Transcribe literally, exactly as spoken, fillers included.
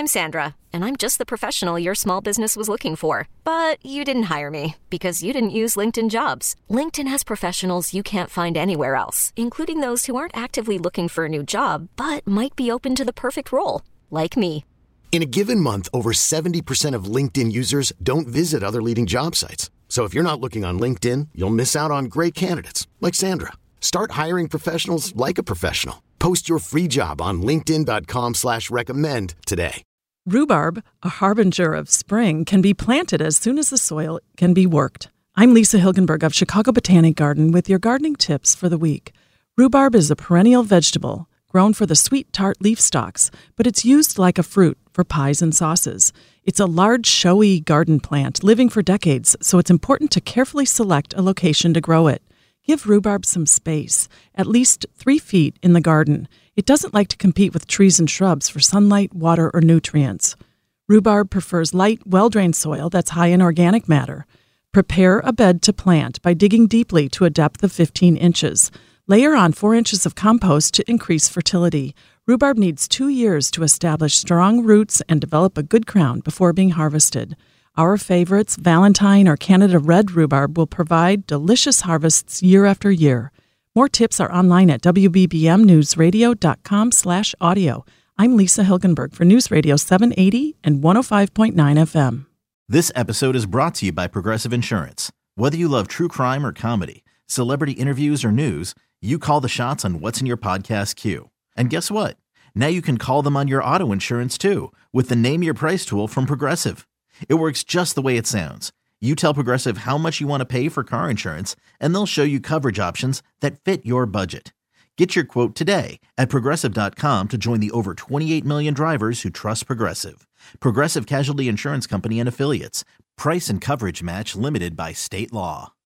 I'm Sandra, and I'm just the professional your small business was looking for. But you didn't hire me because you didn't use LinkedIn Jobs. LinkedIn has professionals you can't find anywhere else, including those who aren't actively looking for a new job, but might be open to the perfect role, like me. In a given month, over seventy percent of LinkedIn users don't visit other leading job sites. So if you're not looking on LinkedIn, you'll miss out on great candidates like Sandra. Start hiring professionals like a professional. Post your free job on linkedin.com slash recommend today. Rhubarb, a harbinger of spring, can be planted as soon as the soil can be worked. I'm Lisa Hilgenberg of Chicago Botanic Garden with your gardening tips for the week. Rhubarb is a perennial vegetable grown for the sweet tart leaf stalks, but it's used like a fruit for pies and sauces. It's a large, showy garden plant living for decades, so it's important to carefully select a location to grow it. Give rhubarb some space, at least three feet in the garden. It doesn't like to compete with trees and shrubs for sunlight, water, or nutrients. Rhubarb prefers light, well-drained soil that's high in organic matter. Prepare a bed to plant by digging deeply to a depth of fifteen inches. Layer on four inches of compost to increase fertility. Rhubarb needs two years to establish strong roots and develop a good crown before being harvested. Our favorites, Valentine or Canada Red rhubarb, will provide delicious harvests year after year. More tips are online at w b b m news radio dot com slash audio. I'm Lisa Hilgenberg for News Radio seven eighty and one oh five point nine F M. This episode is brought to you by Progressive Insurance. Whether you love true crime or comedy, celebrity interviews or news, you call the shots on what's in your podcast queue. And guess what? Now you can call them on your auto insurance too with the Name Your Price tool from Progressive. It works just the way it sounds. You tell Progressive how much you want to pay for car insurance, and they'll show you coverage options that fit your budget. Get your quote today at Progressive dot com to join the over twenty-eight million drivers who trust Progressive. Progressive Casualty Insurance Company and Affiliates. Price and coverage match limited by state law.